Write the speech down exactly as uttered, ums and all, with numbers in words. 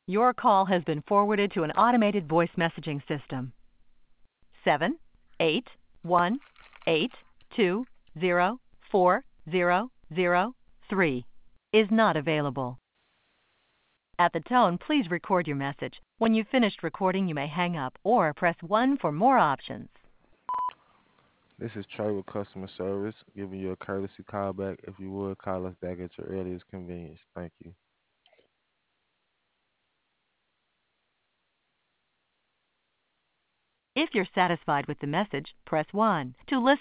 Your call has been forwarded to an automated voice messaging system. Seven eight one eight two zero four zero zero three is not available. At the tone, please record your message. When you've finished recording, you may hang up or press one for more options. This is Trey with customer service, giving you a courtesy call back. If you would, call us back at your earliest convenience. Thank you. If you're satisfied with the message, press one. To listen